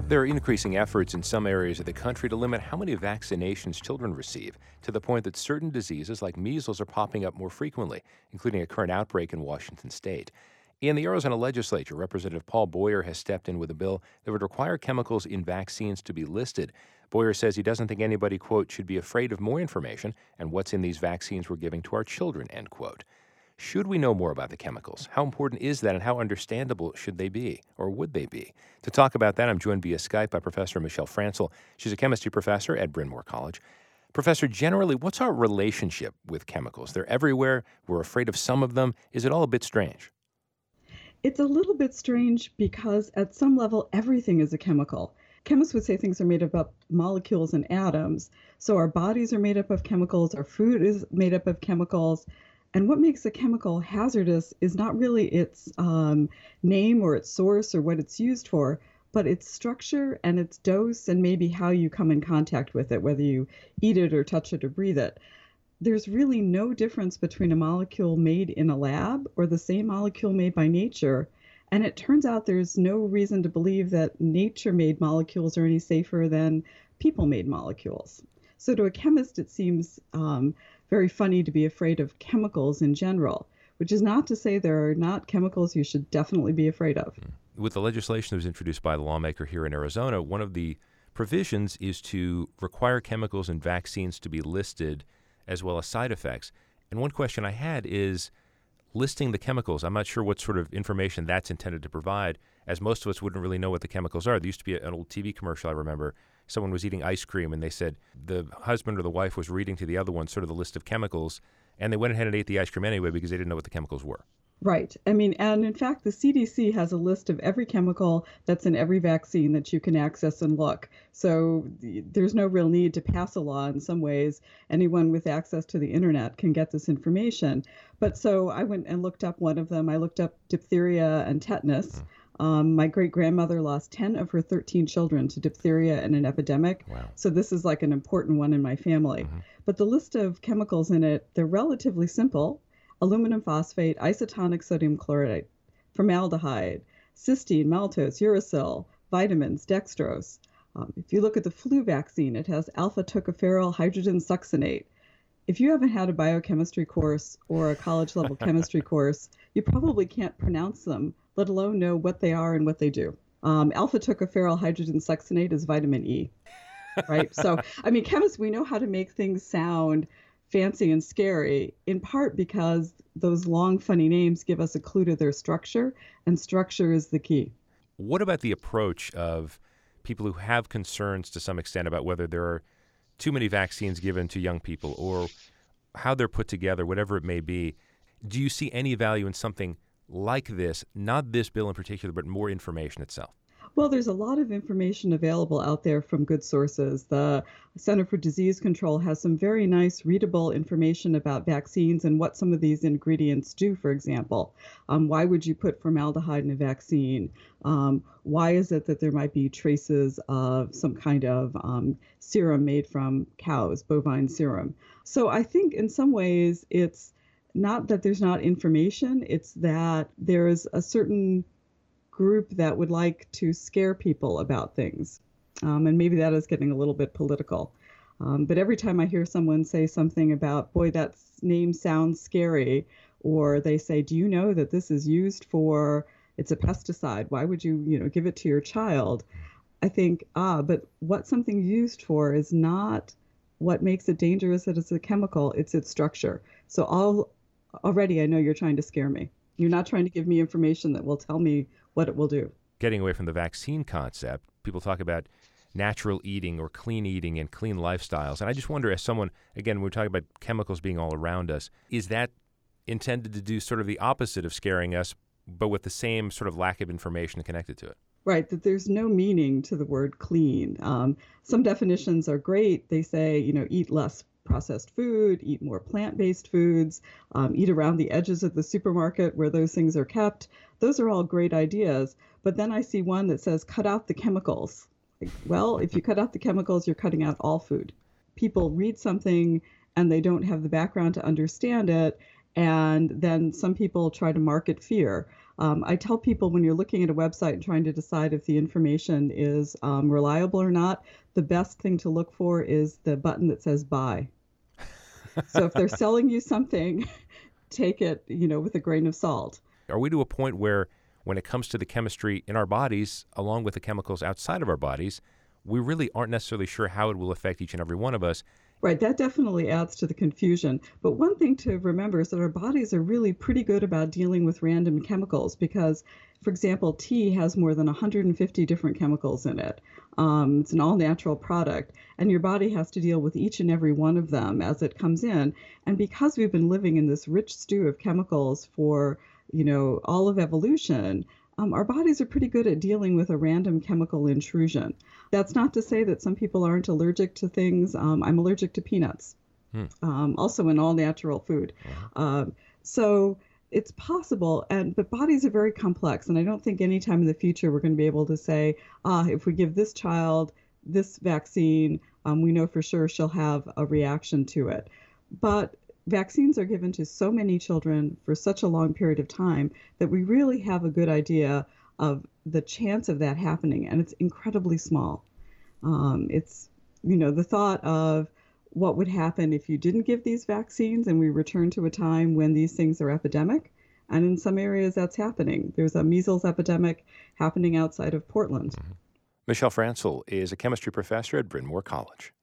There are increasing efforts in some areas of the country to limit how many vaccinations children receive, to the point that certain diseases like measles are popping up more frequently, including a current outbreak in Washington state. In the Arizona legislature, Representative Paul Boyer has stepped in with a bill that would require chemicals in vaccines to be listed. Boyer says he doesn't think anybody, quote, should be afraid of more information and what's in these vaccines we're giving to our children, end quote. Should we know more about the chemicals? How important is that, and how understandable should they be, or would they be? To talk about that, I'm joined via Skype by Professor Michelle Francel. She's a chemistry professor at Bryn Mawr College. Professor, generally, what's our relationship with chemicals? They're everywhere. We're afraid of some of them. Is it all a bit strange? It's a little bit strange because at some level, everything is a chemical. Chemists would say things are made up of molecules and atoms. So our bodies are made up of chemicals, our food is made up of chemicals. And what makes a chemical hazardous is not really its name or its source or what it's used for, but its structure and its dose and maybe how you come in contact with it, whether you eat it or touch it or breathe it. There's really no difference between a molecule made in a lab or the same molecule made by nature. And it turns out there's no reason to believe that nature-made molecules are any safer than people-made molecules. So to a chemist, it seems very funny to be afraid of chemicals in general, which is not to say there are not chemicals you should definitely be afraid of. With the legislation that was introduced by the lawmaker here in Arizona, one of the provisions is to require chemicals in vaccines to be listed as well as side effects. And one question I had is listing the chemicals. I'm not sure what sort of information that's intended to provide, as most of us wouldn't really know what the chemicals are. There used to be an old TV commercial, I remember. Someone was eating ice cream, and they said the husband or the wife was reading to the other one sort of the list of chemicals, and they went ahead and ate the ice cream anyway because they didn't know what the chemicals were. Right. I mean, and in fact, the CDC has a list of every chemical that's in every vaccine that you can access and look. So there's no real need to pass a law in some ways. Anyone with access to the internet can get this information. But so I went and looked up one of them. I looked up diphtheria and tetanus. My great-grandmother lost 10 of her 13 children to diphtheria in an epidemic. Wow. So this is like an important one in my family. But the list of chemicals in it, they're relatively simple. Aluminum phosphate, isotonic sodium chloride, formaldehyde, cysteine, maltose, uracil, vitamins, dextrose. If you look at the flu vaccine, it has alpha-tocopherol hydrogen succinate. If you haven't had a biochemistry course or a college-level chemistry course, you probably can't pronounce them, let alone know what they are and what they do. Alpha-tocopherol hydrogen succinate is vitamin E, right? So, I mean, chemists, we know how to make things sound fancy and scary, in part because those long, funny names give us a clue to their structure, and structure is the key. What about the approach of people who have concerns to some extent about whether there are too many vaccines given to young people or how they're put together, whatever it may be? Do you see any value in something like this, not this bill in particular, but more information itself? Well, there's a lot of information available out there from good sources. The Center for Disease Control has some very nice readable information about vaccines and what some of these ingredients do, for example. Why would you put formaldehyde in a vaccine? Why is it that there might be traces of some kind of serum made from cows, bovine serum? So I think in some ways it's not that there's not information, it's that there's a certain group that would like to scare people about things. And maybe that is getting a little bit political. But every time I hear someone say something about, boy, that name sounds scary, or they say, do you know that this is used for, it's a pesticide, why would you, give it to your child? I think, but what something's used for is not what makes it dangerous that it's a chemical, it's its structure. So already I know you're trying to scare me. You're not trying to give me information that will tell me what it will do. Getting away from the vaccine concept, people talk about natural eating or clean eating and clean lifestyles. And I just wonder, as someone, again, we're talking about chemicals being all around us, is that intended to do sort of the opposite of scaring us, but with the same sort of lack of information connected to it? Right, that there's no meaning to the word clean. Some definitions are great. They say, eat less processed food, eat more plant-based foods, eat around the edges of the supermarket where those things are kept. Those are all great ideas. But then I see one that says cut out the chemicals. Well, if you cut out the chemicals, you're cutting out all food. People read something and they don't have the background to understand it. And then some people try to market fear. I tell people when you're looking at a website and trying to decide if the information is reliable or not, the best thing to look for is the button that says buy. So if they're selling you something, take it, with a grain of salt. Are we to a point where, when it comes to the chemistry in our bodies, along with the chemicals outside of our bodies, we really aren't necessarily sure how it will affect each and every one of us? Right, that definitely adds to the confusion. But one thing to remember is that our bodies are really pretty good about dealing with random chemicals because, for example, tea has more than 150 different chemicals in it. It's an all natural product, and your body has to deal with each and every one of them as it comes in. And because we've been living in this rich stew of chemicals for, all of evolution, our bodies are pretty good at dealing with a random chemical intrusion. That's not to say that some people aren't allergic to things. I'm allergic to peanuts, Hmm. also an all natural food. So it's possible, but bodies are very complex, and I don't think any time in the future we're going to be able to say, if we give this child this vaccine, we know for sure she'll have a reaction to it. But vaccines are given to so many children for such a long period of time that we really have a good idea of the chance of that happening, and it's incredibly small. It's, the thought of what would happen if you didn't give these vaccines and we return to a time when these things are epidemic. And in some areas that's happening. There's a measles epidemic happening outside of Portland. Michelle Francel is a chemistry professor at Bryn Mawr College.